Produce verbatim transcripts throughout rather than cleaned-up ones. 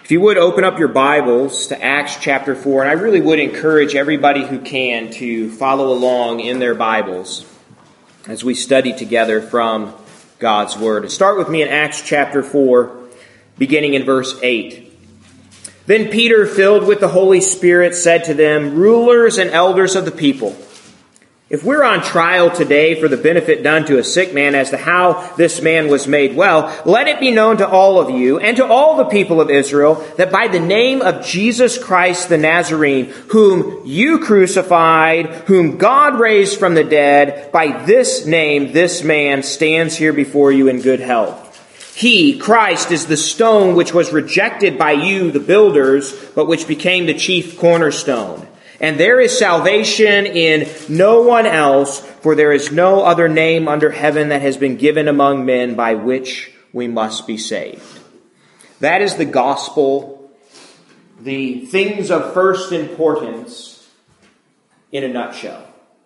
If you would open up your Bibles to Acts chapter four, and I really would encourage everybody who can to follow along in their Bibles as we study together from God's Word. Start with me in Acts chapter four, beginning in verse eight. Then Peter, filled with the Holy Spirit, said to them, "Rulers and elders of the people, if we're on trial today for the benefit done to a sick man as to how this man was made well, let it be known to all of you and to all the people of Israel that by the name of Jesus Christ the Nazarene, whom you crucified, whom God raised from the dead, by this name this man stands here before you in good health. He, Christ, is the stone which was rejected by you, the builders, but which became the chief cornerstone. And there is salvation in no one else, for there is no other name under heaven that has been given among men by which we must be saved." That is the gospel, the things of first importance in a nutshell.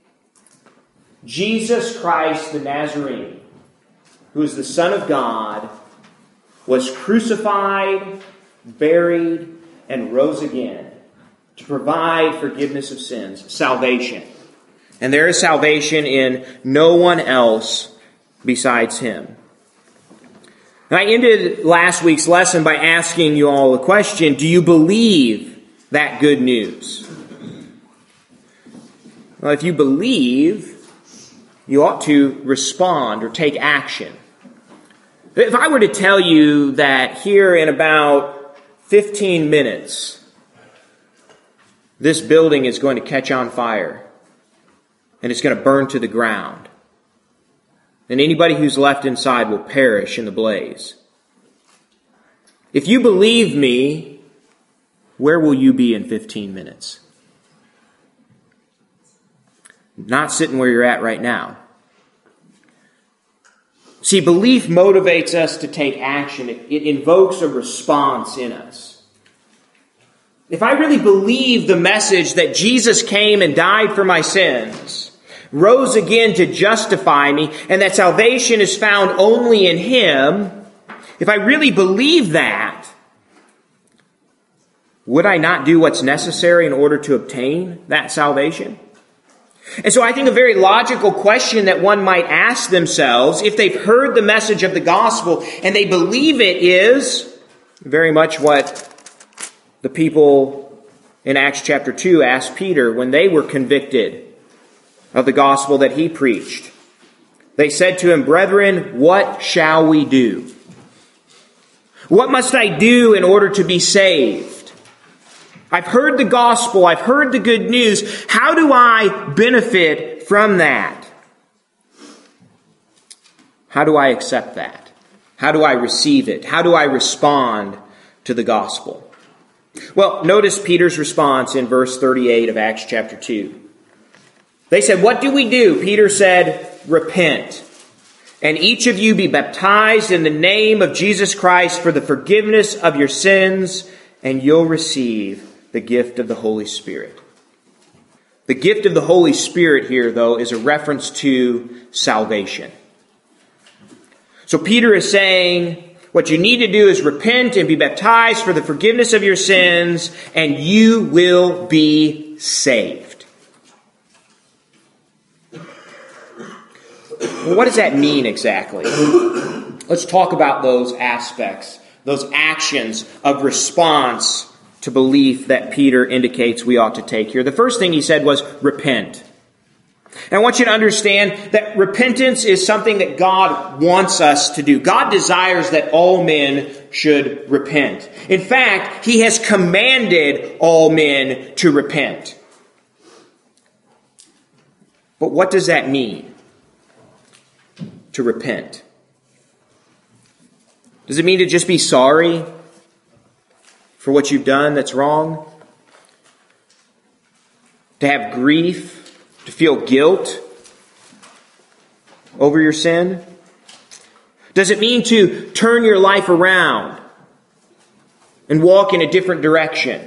Jesus Christ the Nazarene, who is the Son of God, was crucified, buried, and rose again to provide forgiveness of sins, salvation. And there is salvation in no one else besides Him. And I ended last week's lesson by asking you all a question: do you believe that good news? Well, if you believe, you ought to respond or take action. If I were to tell you that here in about fifteen minutes, this building is going to catch on fire, and it's going to burn to the ground, and anybody who's left inside will perish in the blaze. If you believe me, where will you be in fifteen minutes? Not sitting where you're at right now. See, belief motivates us to take action. It, it invokes a response in us. If I really believe the message that Jesus came and died for my sins, rose again to justify me, and that salvation is found only in Him, if I really believe that, would I not do what's necessary in order to obtain that salvation? And so I think a very logical question that one might ask themselves, if they've heard the message of the gospel and they believe it, is very much what the people in Acts chapter two asked Peter when they were convicted of the gospel that he preached. They said to him, "Brethren, what shall we do? What must I do in order to be saved? I've heard the gospel. I've heard the good news. How do I benefit from that? How do I accept that? How do I receive it? How do I respond to the gospel?" Well, notice Peter's response in verse thirty-eight of Acts chapter two. They said, "What do we do?" Peter said, "Repent, and each of you be baptized in the name of Jesus Christ for the forgiveness of your sins, and you'll receive the gift of the Holy Spirit." The gift of the Holy Spirit here, though, is a reference to salvation. So Peter is saying, what you need to do is repent and be baptized for the forgiveness of your sins, and you will be saved. Well, what does that mean exactly? Let's talk about those aspects, those actions of response to belief that Peter indicates we ought to take here. The first thing he said was repent. And I want you to understand that repentance is something that God wants us to do. God desires that all men should repent. In fact, He has commanded all men to repent. But what does that mean, to repent? Does it mean to just be sorry for what you've done that's wrong? To have grief? To feel guilt over your sin? Does it mean to turn your life around and walk in a different direction?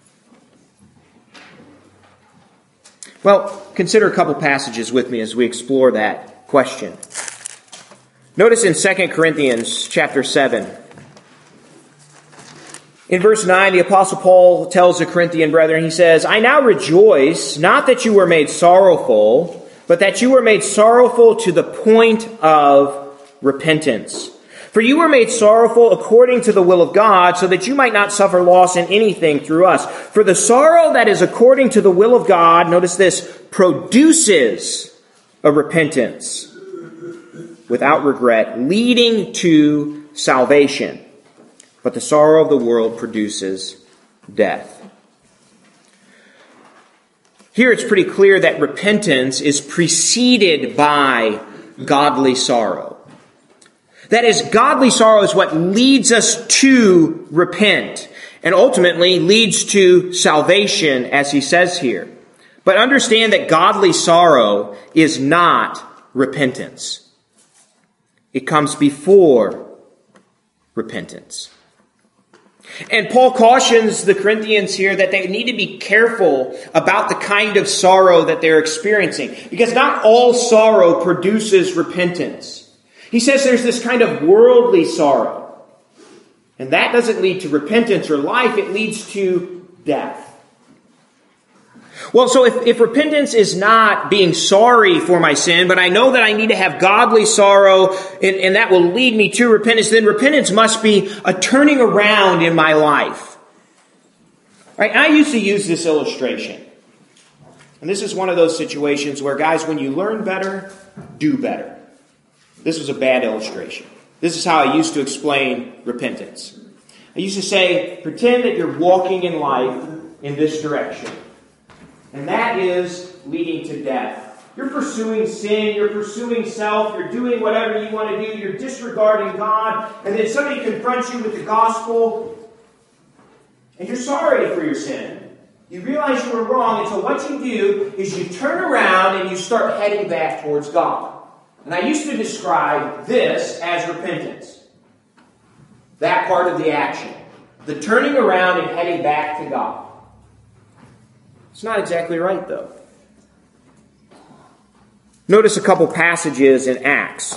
Well, consider a couple passages with me as we explore that question. Notice in Second Corinthians chapter seven, In verse nine, the Apostle Paul tells the Corinthian brethren, he says, I now rejoice, not that you were made sorrowful, but that you were made sorrowful to the point of repentance. For you were made sorrowful according to the will of God, so that you might not suffer loss in anything through us. For the sorrow that is according to the will of God, notice this, produces a repentance without regret, leading to salvation. But the sorrow of the world produces death. Here it's pretty clear that repentance is preceded by godly sorrow. That is, godly sorrow is what leads us to repent and ultimately leads to salvation, as he says here. But understand that godly sorrow is not repentance. It comes before repentance. And Paul cautions the Corinthians here that they need to be careful about the kind of sorrow that they're experiencing, because not all sorrow produces repentance. He says there's this kind of worldly sorrow, and that doesn't lead to repentance or life, it leads to death. Well, so if, if repentance is not being sorry for my sin, but I know that I need to have godly sorrow, and, and that will lead me to repentance, then repentance must be a turning around in my life. Right? I used to use this illustration. And this is one of those situations where, guys, when you learn better, do better. This was a bad illustration. This is how I used to explain repentance. I used to say, pretend that you're walking in life in this direction. And that is leading to death. You're pursuing sin, you're pursuing self, you're doing whatever you want to do, you're disregarding God, and then somebody confronts you with the gospel, and you're sorry for your sin. You realize you were wrong, and so what you do is you turn around and you start heading back towards God. And I used to describe this as repentance. That part of the action. The turning around and heading back to God. It's not exactly right, though. Notice a couple passages in Acts.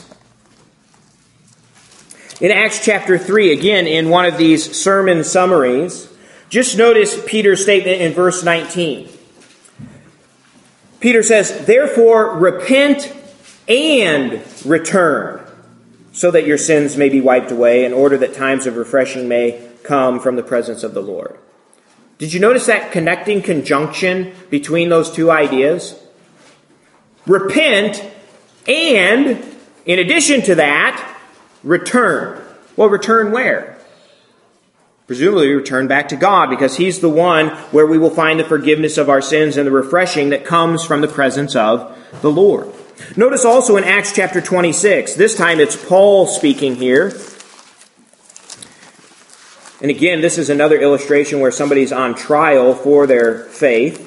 In Acts chapter three, again, in one of these sermon summaries, just notice Peter's statement in verse nineteen. Peter says, therefore, repent and return, so that your sins may be wiped away, in order that times of refreshing may come from the presence of the Lord. Did you notice that connecting conjunction between those two ideas? Repent, and, in addition to that, return. Well, return where? Presumably return back to God, because He's the one where we will find the forgiveness of our sins and the refreshing that comes from the presence of the Lord. Notice also in Acts chapter twenty-six, this time it's Paul speaking here. And again, this is another illustration where somebody's on trial for their faith.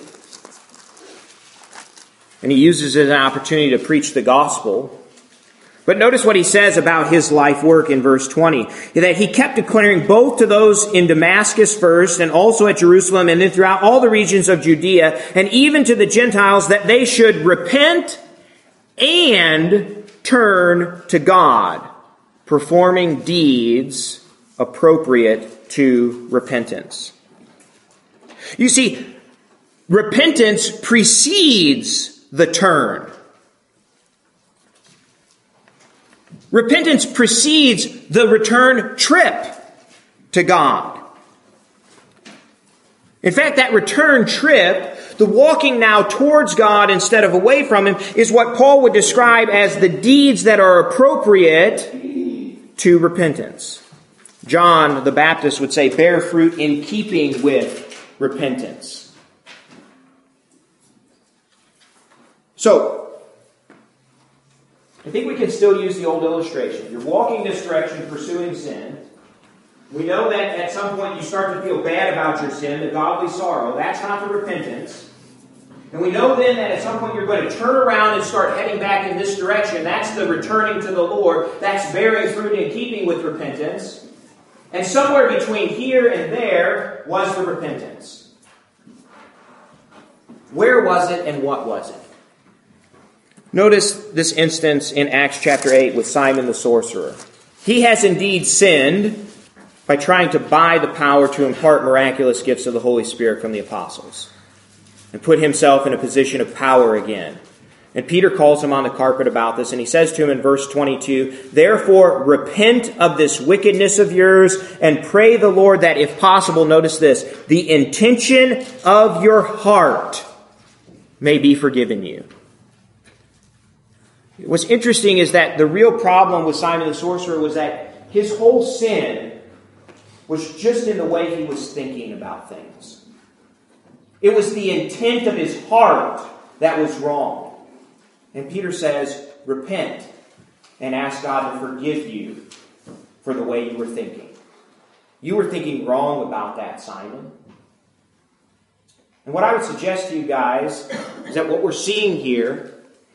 And he uses it as an opportunity to preach the gospel. But notice what he says about his life work in verse twenty. That he kept declaring both to those in Damascus first, and also at Jerusalem, and then throughout all the regions of Judea, and even to the Gentiles, that they should repent and turn to God, performing deeds appropriate to repentance. You see, repentance precedes the turn. Repentance precedes the return trip to God. In fact, that return trip, the walking now towards God instead of away from Him, is what Paul would describe as the deeds that are appropriate to repentance. John the Baptist would say, bear fruit in keeping with repentance. So, I think we can still use the old illustration. You're walking this direction, pursuing sin. We know that at some point you start to feel bad about your sin, the godly sorrow. That's not the repentance. And we know then that at some point you're going to turn around and start heading back in this direction. That's the returning to the Lord. That's bearing fruit in keeping with repentance. And somewhere between here and there was the repentance. Where was it and what was it? Notice this instance in Acts chapter eight with Simon the sorcerer. He has indeed sinned, by trying to buy the power to impart miraculous gifts of the Holy Spirit from the apostles and put himself in a position of power again. And Peter calls him on the carpet about this, and he says to him in verse twenty-two, "Therefore repent of this wickedness of yours, and pray the Lord that, if possible," notice this, "the intention of your heart may be forgiven you." What's interesting is that the real problem with Simon the sorcerer was that his whole sin was just in the way he was thinking about things. It was the intent of his heart that was wrong. And Peter says, repent and ask God to forgive you for the way you were thinking. You were thinking wrong about that, Simon. And what I would suggest to you guys is that what we're seeing here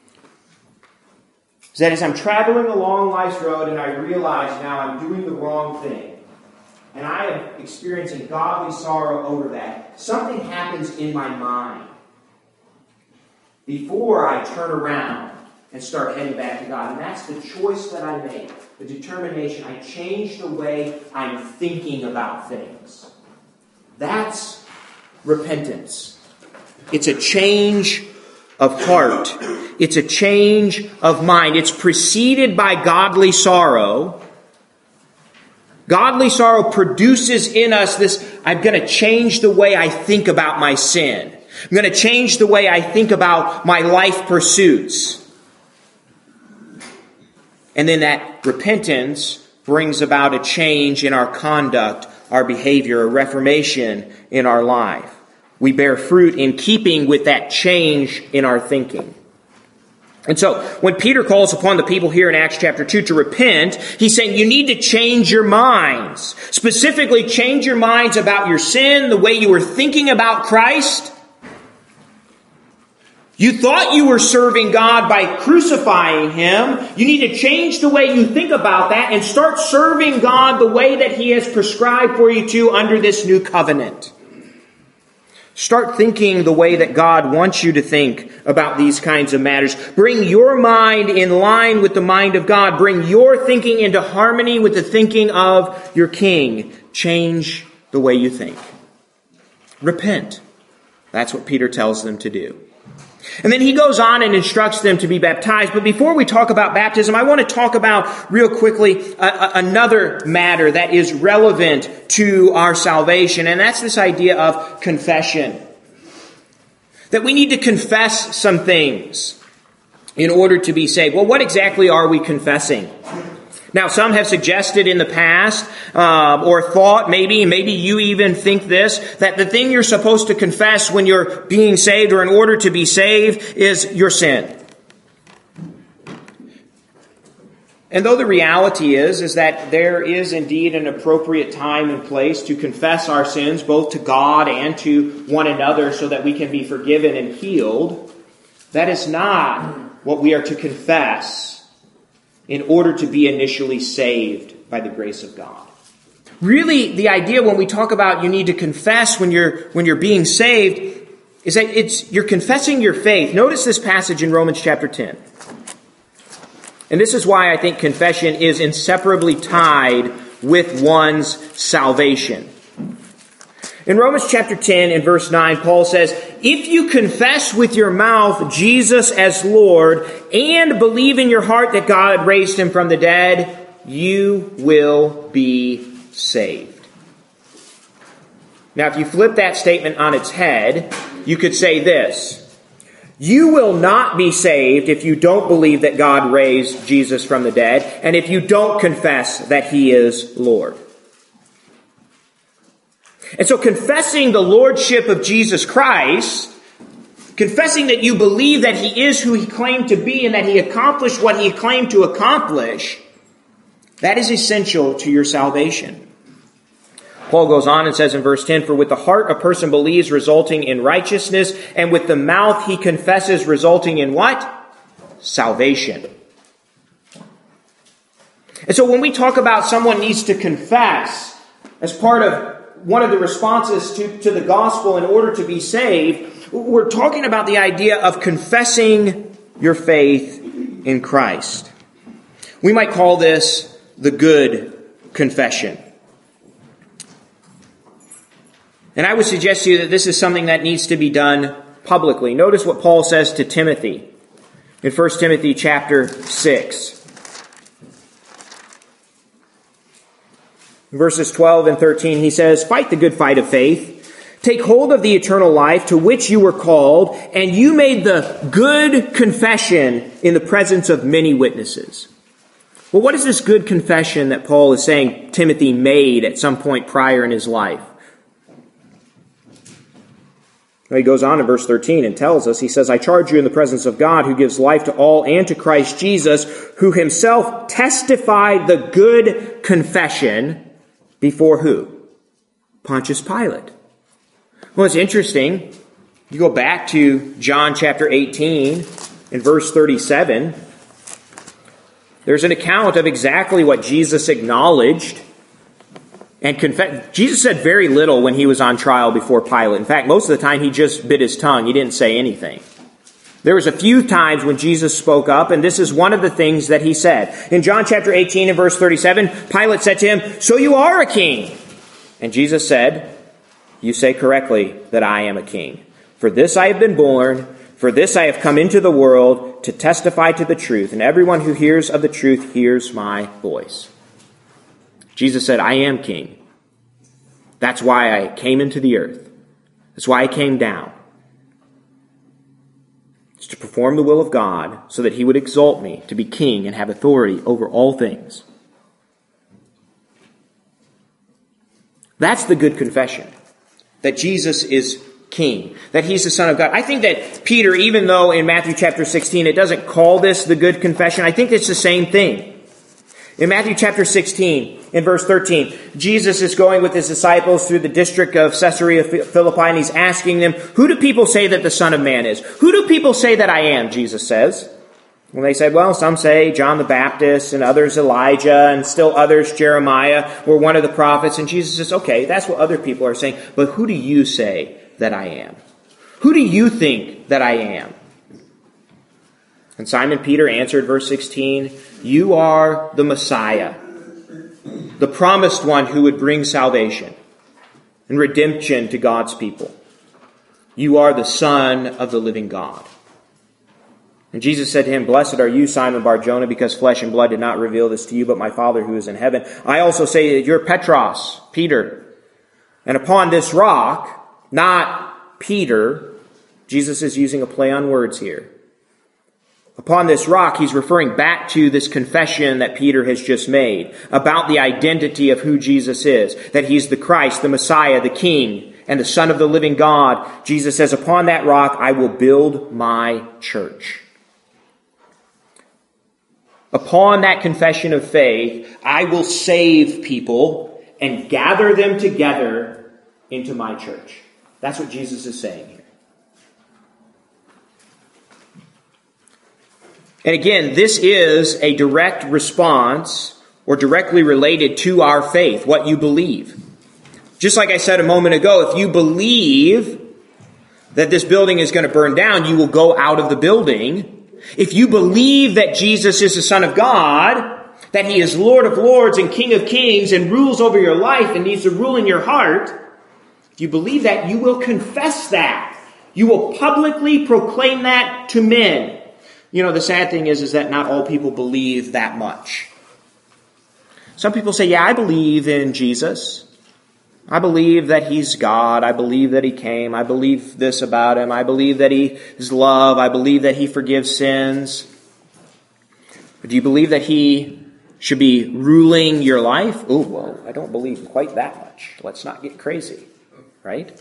is that as I'm traveling along life's road and I realize now I'm doing the wrong thing, and I am experiencing godly sorrow over that, something happens in my mind before I turn around and start heading back to God. And that's the choice that I make, the determination. I change the way I'm thinking about things. That's repentance. It's a change of heart. It's a change of mind. It's preceded by godly sorrow. Godly sorrow produces in us this, I'm going to change the way I think about my sin. I'm going to change the way I think about my life pursuits. And then that repentance brings about a change in our conduct, our behavior, a reformation in our life. We bear fruit in keeping with that change in our thinking. And so, when Peter calls upon the people here in Acts chapter two to repent, he's saying you need to change your minds. Specifically, change your minds about your sin, the way you were thinking about Christ. You thought you were serving God by crucifying Him. You need to change the way you think about that and start serving God the way that He has prescribed for you to under this new covenant. Start thinking the way that God wants you to think about these kinds of matters. Bring your mind in line with the mind of God. Bring your thinking into harmony with the thinking of your King. Change the way you think. Repent. That's what Peter tells them to do. And then he goes on and instructs them to be baptized. But before we talk about baptism, I want to talk about real quickly a, a, another matter that is relevant to our salvation. And that's this idea of confession. That we need to confess some things in order to be saved. Well, what exactly are we confessing? Now, some have suggested in the past, uh, or thought maybe, maybe you even think this, that the thing you're supposed to confess when you're being saved or in order to be saved is your sin. And though the reality is, is that there is indeed an appropriate time and place to confess our sins, both to God and to one another, so that we can be forgiven and healed, that is not what we are to confess in order to be initially saved by the grace of God. Really, the idea when we talk about you need to confess when you're when you're being saved is that it's you're confessing your faith. Notice this passage in Romans chapter ten. And this is why I think confession is inseparably tied with one's salvation. In Romans chapter ten and verse nine, Paul says, "If you confess with your mouth Jesus as Lord and believe in your heart that God raised him from the dead, you will be saved." Now, if you flip that statement on its head, you could say this: you will not be saved if you don't believe that God raised Jesus from the dead, and if you don't confess that He is Lord. And so confessing the lordship of Jesus Christ, confessing that you believe that He is who He claimed to be and that He accomplished what He claimed to accomplish, that is essential to your salvation. Paul goes on and says in verse ten, "For with the heart a person believes, resulting in righteousness, and with the mouth he confesses, resulting in" what? Salvation. And so when we talk about someone needs to confess as part of one of the responses to, to the gospel in order to be saved, we're talking about the idea of confessing your faith in Christ. We might call this the good confession. And I would suggest to you that this is something that needs to be done publicly. Notice what Paul says to Timothy in First Timothy chapter six. Verses twelve and thirteen, he says, "Fight the good fight of faith. Take hold of the eternal life to which you were called, and you made the good confession in the presence of many witnesses." Well, what is this good confession that Paul is saying Timothy made at some point prior in his life? Well, he goes on in verse thirteen and tells us, he says, "I charge you in the presence of God who gives life to all and to Christ Jesus, who himself testified the good confession before who? Pontius Pilate." Well, it's interesting. You go back to John chapter eighteen and verse thirty-seven. There's an account of exactly what Jesus acknowledged and confessed. Jesus said very little when he was on trial before Pilate. In fact, most of the time he just bit his tongue. He didn't say anything. There was a few times when Jesus spoke up, and this is one of the things that he said. In John chapter eighteen and verse thirty-seven, Pilate said to him, "So you are a king." And Jesus said, "You say correctly that I am a king. For this I have been born, for this I have come into the world to testify to the truth. And everyone who hears of the truth hears my voice." Jesus said, "I am king. That's why I came into the earth. That's why I came down. It's to perform the will of God so that he would exalt me to be king and have authority over all things." That's the good confession. That Jesus is king. That he's the Son of God. I think that Peter, even though in Matthew chapter sixteen it doesn't call this the good confession, I think it's the same thing. In Matthew chapter sixteen, in verse thirteen, Jesus is going with his disciples through the district of Caesarea Philippi, and he's asking them, "Who do people say that the Son of Man is? Who do people say that I am?" Jesus says. And they said, "Well, some say John the Baptist, and others Elijah, and still others Jeremiah, or one of the prophets." And Jesus says, "Okay, that's what other people are saying, but who do you say that I am? Who do you think that I am?" And Simon Peter answered, verse sixteen, "You are the Messiah, the promised one who would bring salvation and redemption to God's people. You are the Son of the living God." And Jesus said to him, "Blessed are you, Simon Bar-Jonah, because flesh and blood did not reveal this to you, but my Father who is in heaven. I also say that you're Petros, Peter. And upon this rock," not Peter, Jesus is using a play on words here. Upon this rock, he's referring back to this confession that Peter has just made about the identity of who Jesus is, that he's the Christ, the Messiah, the King, and the Son of the living God. Jesus says, "Upon that rock, I will build my church." Upon that confession of faith, I will save people and gather them together into my church. That's what Jesus is saying here. And again, this is a direct response or directly related to our faith, what you believe. Just like I said a moment ago, if you believe that this building is going to burn down, you will go out of the building. If you believe that Jesus is the Son of God, that he is Lord of Lords and King of Kings and rules over your life and needs to rule in your heart, if you believe that, you will confess that. You will publicly proclaim that to men. You know, the sad thing is, is that not all people believe that much. Some people say, "Yeah, I believe in Jesus. I believe that he's God. I believe that he came. I believe this about him. I believe that he is love. I believe that he forgives sins." But do you believe that he should be ruling your life? Oh, well, I don't believe quite that much. Let's not get crazy, right?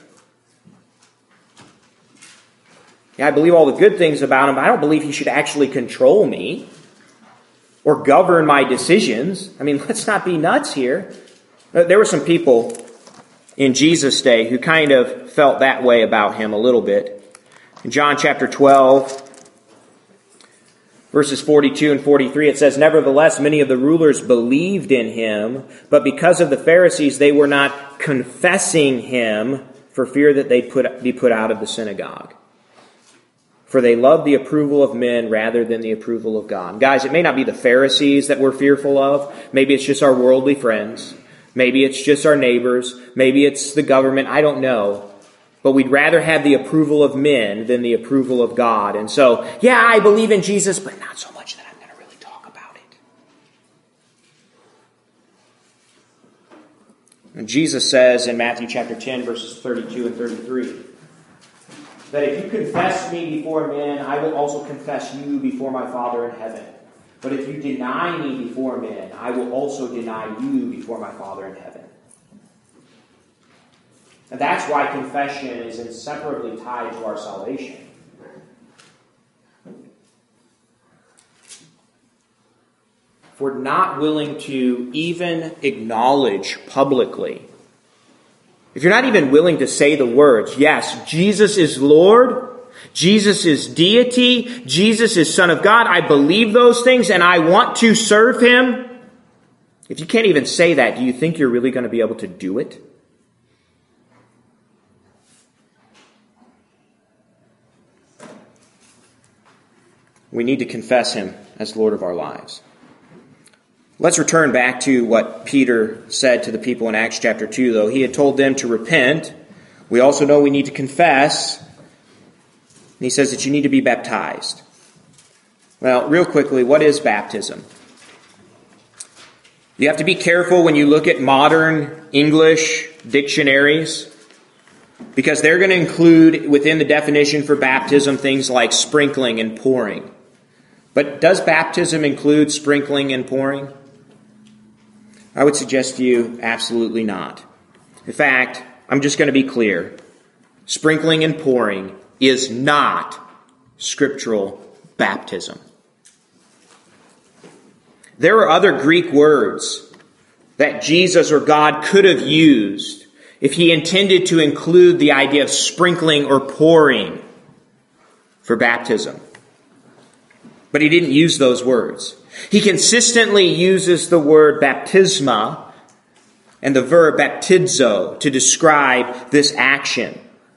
Yeah, I believe all the good things about him, but I don't believe he should actually control me or govern my decisions. I mean, let's not be nuts here. There were some people in Jesus' day who kind of felt that way about him a little bit. In John chapter twelve, verses forty-two and forty-three, it says, "Nevertheless, many of the rulers believed in him, but because of the Pharisees, they were not confessing him for fear that they'd put, be put out of the synagogue. For they loved the approval of men rather than the approval of God." Guys, it may not be the Pharisees that we're fearful of. Maybe it's just our worldly friends. Maybe it's just our neighbors. Maybe it's the government. I don't know. But we'd rather have the approval of men than the approval of God. And so, yeah, I believe in Jesus, but not so much that I'm going to really talk about it. And Jesus says in Matthew chapter ten, verses thirty-two and thirty-three, that if you confess me before men, I will also confess you before my Father in heaven. But if you deny me before men, I will also deny you before my Father in heaven. And that's why confession is inseparably tied to our salvation. If we're not willing to even acknowledge publicly, if you're not even willing to say the words, yes, Jesus is Lord, Jesus is deity, Jesus is Son of God, I believe those things and I want to serve Him. If you can't even say that, do you think you're really going to be able to do it? We need to confess Him as Lord of our lives. Let's return back to what Peter said to the people in Acts chapter two, though. He had told them to repent. We also know we need to confess. And he says that you need to be baptized. Well, real quickly, what is baptism? You have to be careful when you look at modern English dictionaries, because they're going to include within the definition for baptism things like sprinkling and pouring. But does baptism include sprinkling and pouring? I would suggest to you, absolutely not. In fact, I'm just going to be clear. Sprinkling and pouring is not scriptural baptism. There are other Greek words that Jesus or God could have used if He intended to include the idea of sprinkling or pouring for baptism. But He didn't use those words. He consistently uses the word baptisma and the verb baptizo to describe this action.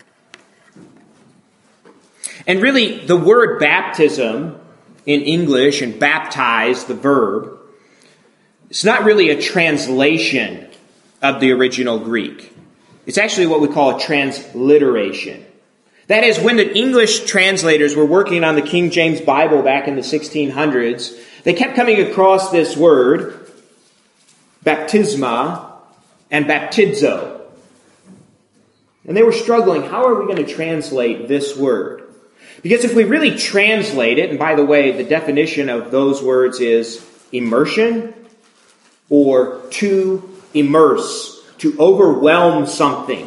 And really, the word baptism in English and baptize, the verb, it's not really a translation of the original Greek. It's actually what we call a transliteration. That is, when the English translators were working on the King James Bible back in the sixteen hundreds, they kept coming across this word, baptisma and baptizo. And they were struggling, how are we going to translate this word? Because if we really translate it, and by the way, the definition of those words is immersion or to immerse, to overwhelm something.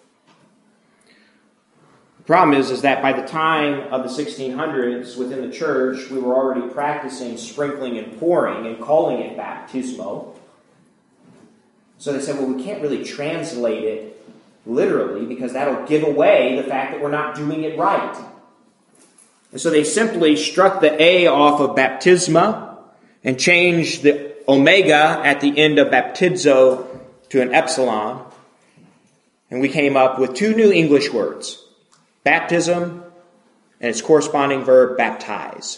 The problem is, is that by the time of the sixteen hundreds, within the church, we were already practicing sprinkling and pouring and calling it baptismo. So they said, well, we can't really translate it literally because that'll give away the fact that we're not doing it right. And so they simply struck the A off of baptisma and changed the omega at the end of baptizo to an epsilon. And we came up with two new English words. Baptism and its corresponding verb, baptize.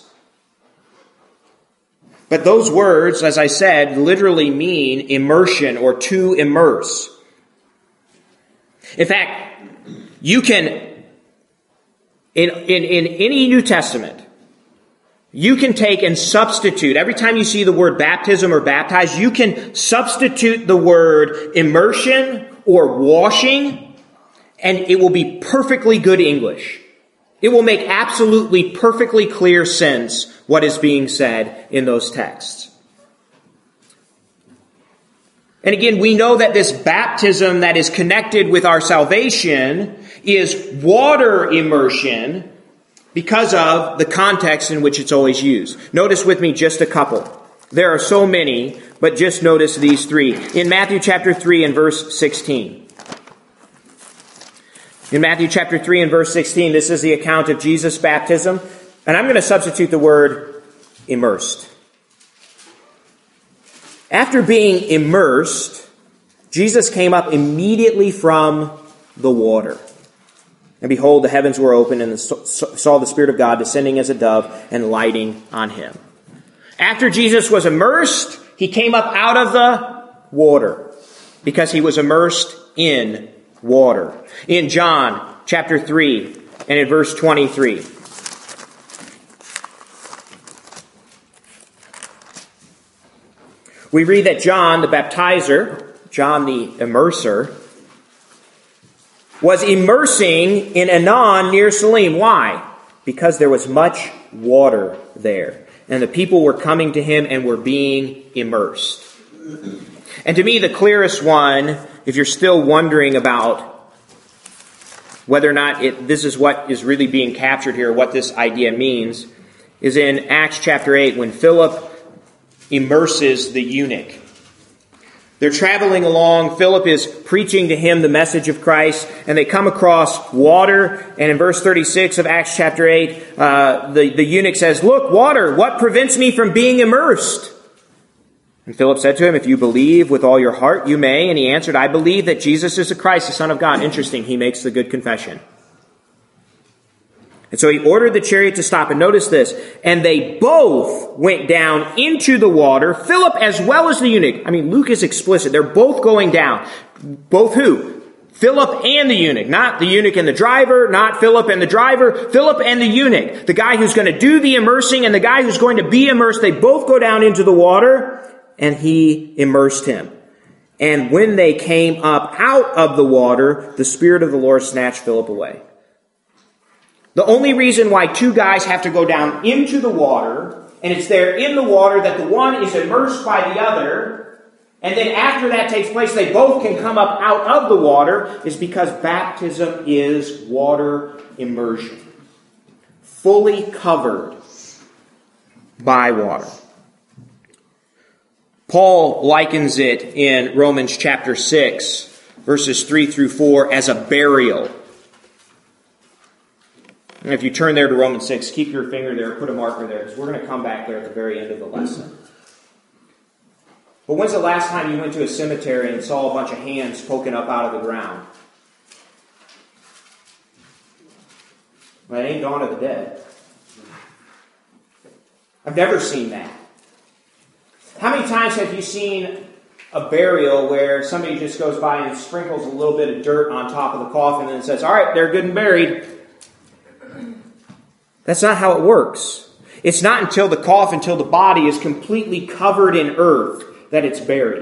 But those words, as I said, literally mean immersion or to immerse. In fact, you can, in, in, in any New Testament, you can take and substitute, every time you see the word baptism or baptize, you can substitute the word immersion or washing, and it will be perfectly good English. It will make absolutely perfectly clear sense what is being said in those texts. And again, we know that this baptism that is connected with our salvation is water immersion because of the context in which it's always used. Notice with me just a couple. There are so many, but just notice these three. In Matthew chapter three and verse sixteen. In Matthew chapter three and verse sixteen, this is the account of Jesus' baptism. And I'm going to substitute the word immersed. After being immersed, Jesus came up immediately from the water. And behold, the heavens were open, and saw the Spirit of God descending as a dove and lighting on him. After Jesus was immersed, he came up out of the water. Because he was immersed in water. In John chapter three and in verse twenty-three. We read that John the baptizer, John the immerser, was immersing in Aenon near Salim. Why? Because there was much water there. And the people were coming to him and were being immersed. And to me, the clearest one, if you're still wondering about whether or not it, this is what is really being captured here, what this idea means, is in Acts chapter eight when Philip immerses the eunuch. They're traveling along. Philip is preaching to him the message of Christ, and they come across water. And in verse thirty-six of Acts chapter eight, uh, the, the eunuch says, "Look, water, what prevents me from being immersed?" And Philip said to him, "If you believe with all your heart, you may." And he answered, "I believe that Jesus is the Christ, the Son of God." Interesting, he makes the good confession. And so he ordered the chariot to stop. And notice this. And they both went down into the water, Philip as well as the eunuch. I mean, Luke is explicit. They're both going down. Both who? Philip and the eunuch. Not the eunuch and the driver, not Philip and the driver. Philip and the eunuch. The guy who's going to do the immersing and the guy who's going to be immersed. They both go down into the water, and he immersed him. And when they came up out of the water, the Spirit of the Lord snatched Philip away. The only reason why two guys have to go down into the water, and it's there in the water that the one is immersed by the other, and then after that takes place, they both can come up out of the water, is because baptism is water immersion. Fully covered by water. Paul likens it in Romans chapter six, verses three through four, as a burial. And if you turn there to Romans six, keep your finger there, put a marker there, because we're going to come back there at the very end of the lesson. But when's the last time you went to a cemetery and saw a bunch of hands poking up out of the ground? Well, it ain't Dawn of the Dead. I've never seen that. How many times have you seen a burial where somebody just goes by and sprinkles a little bit of dirt on top of the coffin and says, "All right, they're good and buried"? That's not how it works. It's not until the coffin, until the body is completely covered in earth, that it's buried.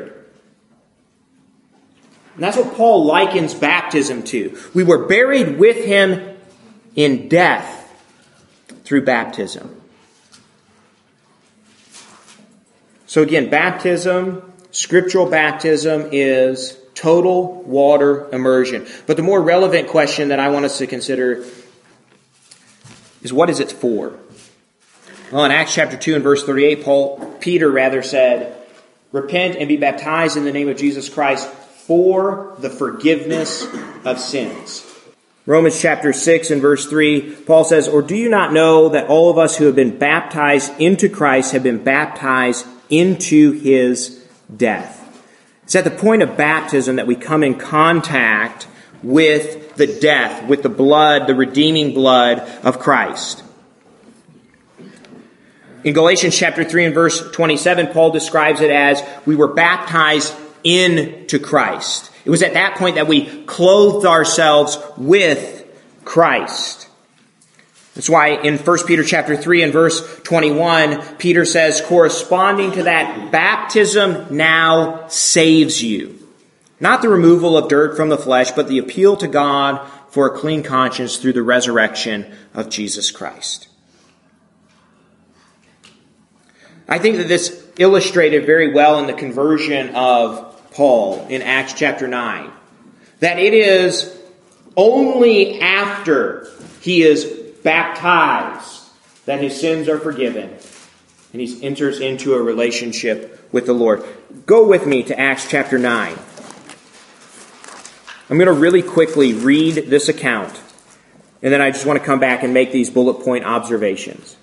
And that's what Paul likens baptism to. We were buried with him in death through baptism. So again, baptism, scriptural baptism, is total water immersion. But the more relevant question that I want us to consider is, what is it for? Well, in Acts chapter two and verse thirty-eight, Paul, Peter rather said, "Repent and be baptized in the name of Jesus Christ for the forgiveness of sins." Romans chapter six and verse three, Paul says, "Or do you not know that all of us who have been baptized into Christ have been baptized into his death?" It's at the point of baptism that we come in contact with the death, with the blood, the redeeming blood of Christ. In Galatians chapter three and verse twenty-seven, Paul describes it as we were baptized into Christ. It was at that point that we clothed ourselves with Christ. That's why in First Peter chapter three and verse twenty-one, Peter says, corresponding to that, baptism now saves you. Not the removal of dirt from the flesh, but the appeal to God for a clean conscience through the resurrection of Jesus Christ. I think that this illustrated very well in the conversion of Paul in Acts chapter nine. That it is only after he is baptized that his sins are forgiven and he enters into a relationship with the Lord. Go with me to Acts chapter nine. I'm going to really quickly read this account, and then I just want to come back and make these bullet point observations.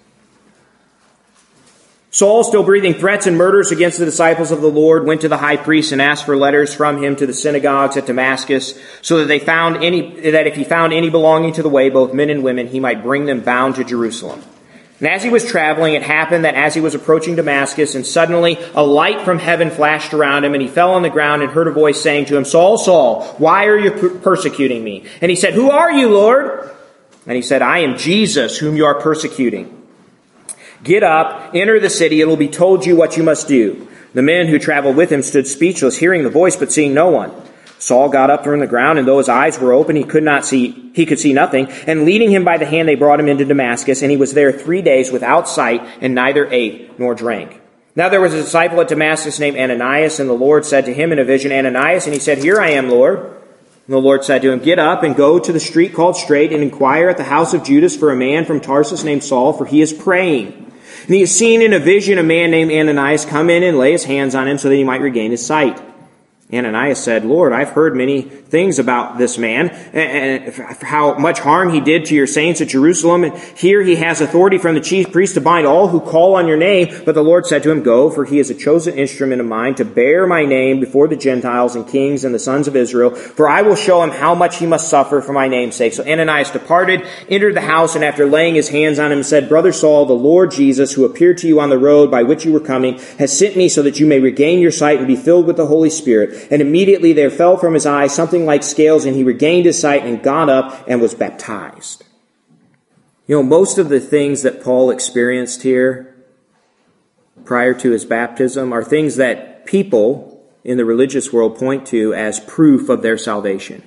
Saul, still breathing threats and murders against the disciples of the Lord, went to the high priest and asked for letters from him to the synagogues at Damascus, so that they found any that if he found any belonging to the way, both men and women, he might bring them bound to Jerusalem. And as he was traveling, it happened that as he was approaching Damascus, and suddenly a light from heaven flashed around him, and he fell on the ground and heard a voice saying to him, Saul, Saul, why are you persecuting me? And he said, Who are you, Lord? And he said, I am Jesus, whom you are persecuting. Get up, enter the city, it will be told you what you must do. The men who traveled with him stood speechless, hearing the voice, but seeing no one. Saul got up from the ground, and though his eyes were open, he could not see, he could see nothing. And leading him by the hand, they brought him into Damascus, and he was there three days without sight, and neither ate nor drank. Now there was a disciple at Damascus named Ananias, and the Lord said to him in a vision, Ananias, and he said, Here I am, Lord. And the Lord said to him, Get up and go to the street called Straight, and inquire at the house of Judas for a man from Tarsus named Saul, for he is praying. And he has seen in a vision a man named Ananias come in and lay his hands on him so that he might regain his sight. Ananias said, Lord, I've heard many things about this man, and how much harm he did to your saints at Jerusalem. And here he has authority from the chief priest to bind all who call on your name. But the Lord said to him, Go, for he is a chosen instrument of mine to bear my name before the Gentiles and kings and the sons of Israel. For I will show him how much he must suffer for my name's sake. So Ananias departed, entered the house, and after laying his hands on him, said, Brother Saul, the Lord Jesus, who appeared to you on the road by which you were coming, has sent me so that you may regain your sight and be filled with the Holy Spirit. And immediately there fell from his eyes something like scales, and he regained his sight and got up and was baptized. You know, most of the things that Paul experienced here prior to his baptism are things that people in the religious world point to as proof of their salvation.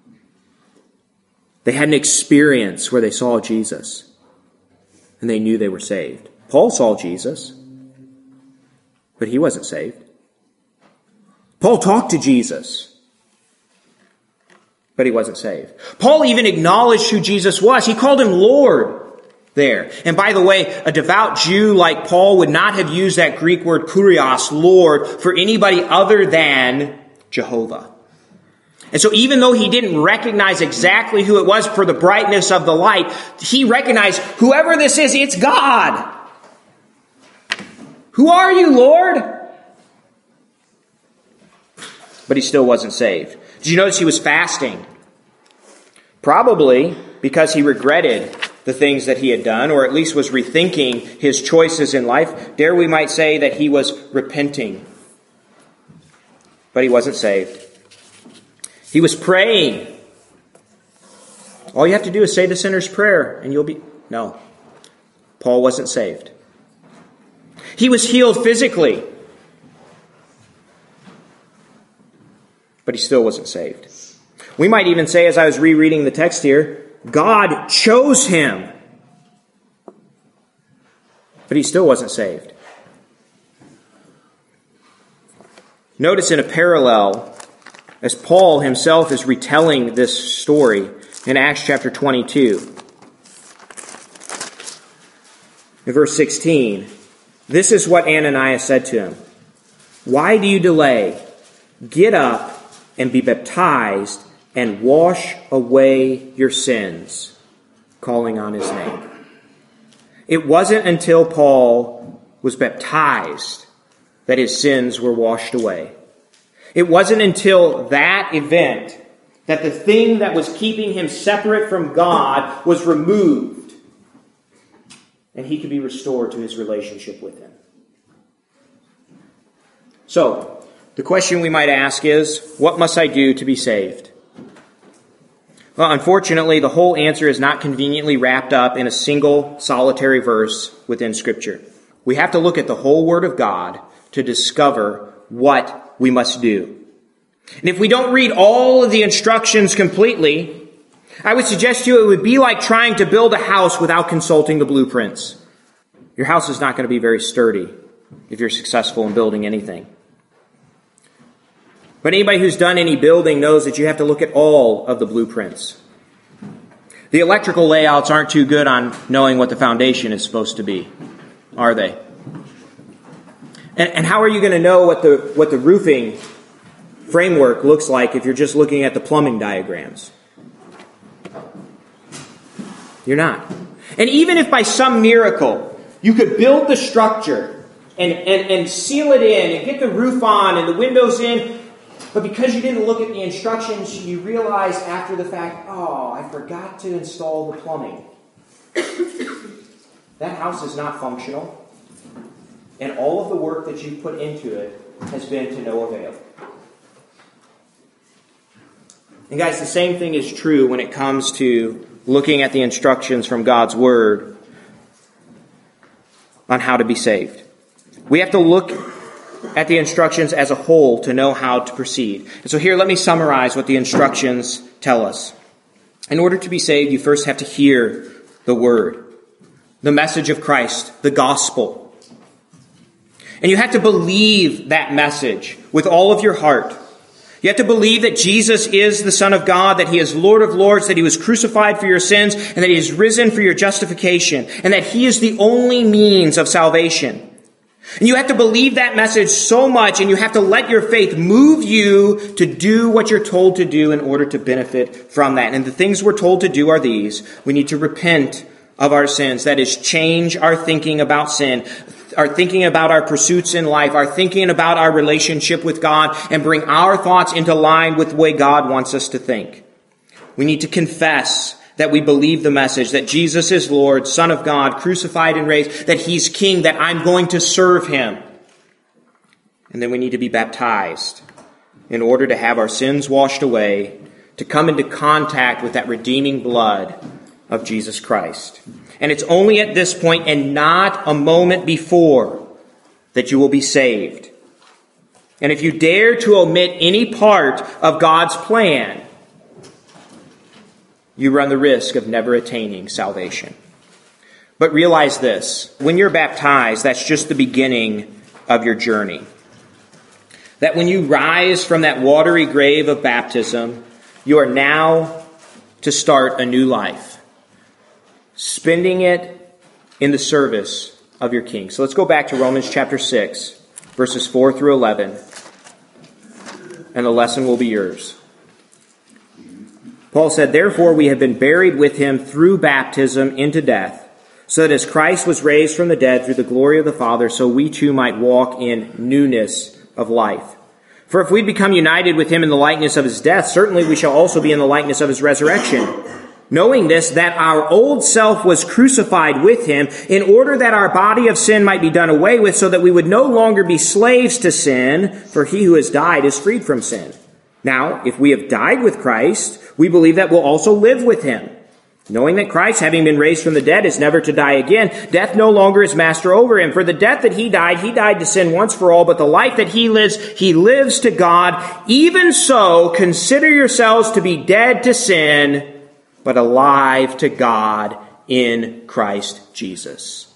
They had an experience where they saw Jesus, and they knew they were saved. Paul saw Jesus, but he wasn't saved. Paul talked to Jesus, but he wasn't saved. Paul even acknowledged who Jesus was. He called him Lord there. And by the way, a devout Jew like Paul would not have used that Greek word kurios, Lord, for anybody other than Jehovah. And so even though he didn't recognize exactly who it was for the brightness of the light, he recognized whoever this is, it's God. Who are you, Lord? But he still wasn't saved. Did you notice he was fasting? Probably because he regretted the things that he had done, or at least was rethinking his choices in life. Dare we might say that he was repenting. But he wasn't saved. He was praying. All you have to do is say the sinner's prayer and you'll be... No. Paul wasn't saved. He was healed physically. But he still wasn't saved. We might even say, as I was rereading the text here, God chose him. But he still wasn't saved. Notice in a parallel, as Paul himself is retelling this story in Acts chapter twenty-two. In verse sixteen, this is what Ananias said to him. Why do you delay? Get up and be baptized and wash away your sins, calling on his name. It wasn't until Paul was baptized that his sins were washed away. It wasn't until that event that the thing that was keeping him separate from God was removed, and he could be restored to his relationship with him. So, the question we might ask is, what must I do to be saved? Well, unfortunately, the whole answer is not conveniently wrapped up in a single solitary verse within Scripture. We have to look at the whole Word of God to discover what we must do. And if we don't read all of the instructions completely, I would suggest to you it would be like trying to build a house without consulting the blueprints. Your house is not going to be very sturdy if you're successful in building anything. But anybody who's done any building knows that you have to look at all of the blueprints. The electrical layouts aren't too good on knowing what the foundation is supposed to be, are they? And, and how are you going to know what the what the roofing framework looks like if you're just looking at the plumbing diagrams? You're not. And even if by some miracle you could build the structure and, and, and seal it in and get the roof on and the windows in, but because you didn't look at the instructions, you realize after the fact, oh, I forgot to install the plumbing. that house is not functional. And all of the work that you've put into it has been to no avail. And guys, the same thing is true when it comes to looking at the instructions from God's Word on how to be saved. We have to look at the instructions as a whole to know how to proceed. And so here, let me summarize what the instructions tell us. In order to be saved, you first have to hear the Word, the message of Christ, the gospel. And you have to believe that message with all of your heart. You have to believe that Jesus is the Son of God, that He is Lord of Lords, that He was crucified for your sins, and that He is risen for your justification, and that He is the only means of salvation. And you have to believe that message so much, and you have to let your faith move you to do what you're told to do in order to benefit from that. And the things we're told to do are these. We need to repent of our sins. That is, change our thinking about sin, our thinking about our pursuits in life, our thinking about our relationship with God, and bring our thoughts into line with the way God wants us to think. We need to confess that we believe the message, that Jesus is Lord, Son of God, crucified and raised, that He's King, that I'm going to serve Him. And then we need to be baptized in order to have our sins washed away, to come into contact with that redeeming blood of Jesus Christ. And it's only at this point and not a moment before that you will be saved. And if you dare to omit any part of God's plan, you run the risk of never attaining salvation. But realize this, when you're baptized, that's just the beginning of your journey. That when you rise from that watery grave of baptism, you are now to start a new life, spending it in the service of your King. So let's go back to Romans chapter six, verses four through eleven, and the lesson will be yours. Paul said, "Therefore we have been buried with Him through baptism into death, so that as Christ was raised from the dead through the glory of the Father, so we too might walk in newness of life. For if we become united with Him in the likeness of His death, certainly we shall also be in the likeness of His resurrection. Knowing this, that our old self was crucified with Him, in order that our body of sin might be done away with, so that we would no longer be slaves to sin, for he who has died is freed from sin. Now, if we have died with Christ, we believe that we'll also live with Him. Knowing that Christ, having been raised from the dead, is never to die again, death no longer is master over Him. For the death that He died, He died to sin once for all, but the life that He lives, He lives to God. Even so, consider yourselves to be dead to sin, but alive to God in Christ Jesus."